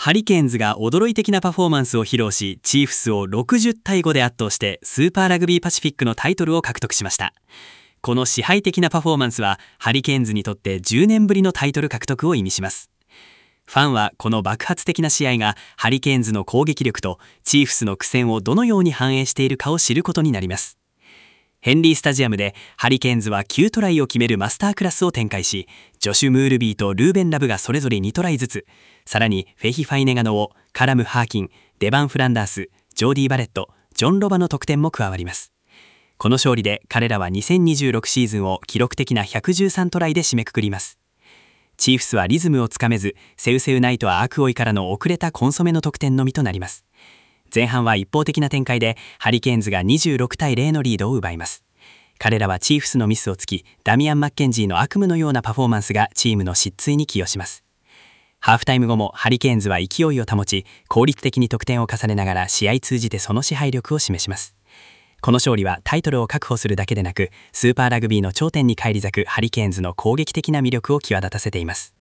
ハリケーンズが驚異的なパフォーマンスを披露し、チーフスを60対5で圧倒してスーパーラグビーパシフィックのタイトルを獲得しました。この支配的なパフォーマンスはハリケーンズにとって10年ぶりのタイトル獲得を意味します。ファンはこの爆発的な試合がハリケーンズの攻撃力とチーフスの苦戦をどのように反映しているかを知ることになります。ヘンリースタジアムでハリケーンズは9トライを決めるマスタークラスを展開し、ジョシュ・ムールビーとルーベン・ラブがそれぞれ2トライずつ、さらにフェヒ・ファイネガノをカラム・ハーキン、デバン・フランダース、ジョーディー・バレット、ジョン・ロバの得点も加わります。この勝利で彼らは2026シーズンを記録的な113トライで締めくくります。チーフスはリズムをつかめず、セウセウナイトはアクオイからの遅れたコンソメの得点のみとなります。前半は一方的な展開でハリケーンズが26対0のリードを奪います。彼らはチーフスのミスをつき、ダミアン・マッケンジーの悪夢のようなパフォーマンスがチームの失墜に寄与します。ハーフタイム後もハリケーンズは勢いを保ち、効率的に得点を重ねながら試合通じてその支配力を示します。この勝利はタイトルを確保するだけでなく、スーパーラグビーの頂点に返り咲くハリケーンズの攻撃的な魅力を際立たせています。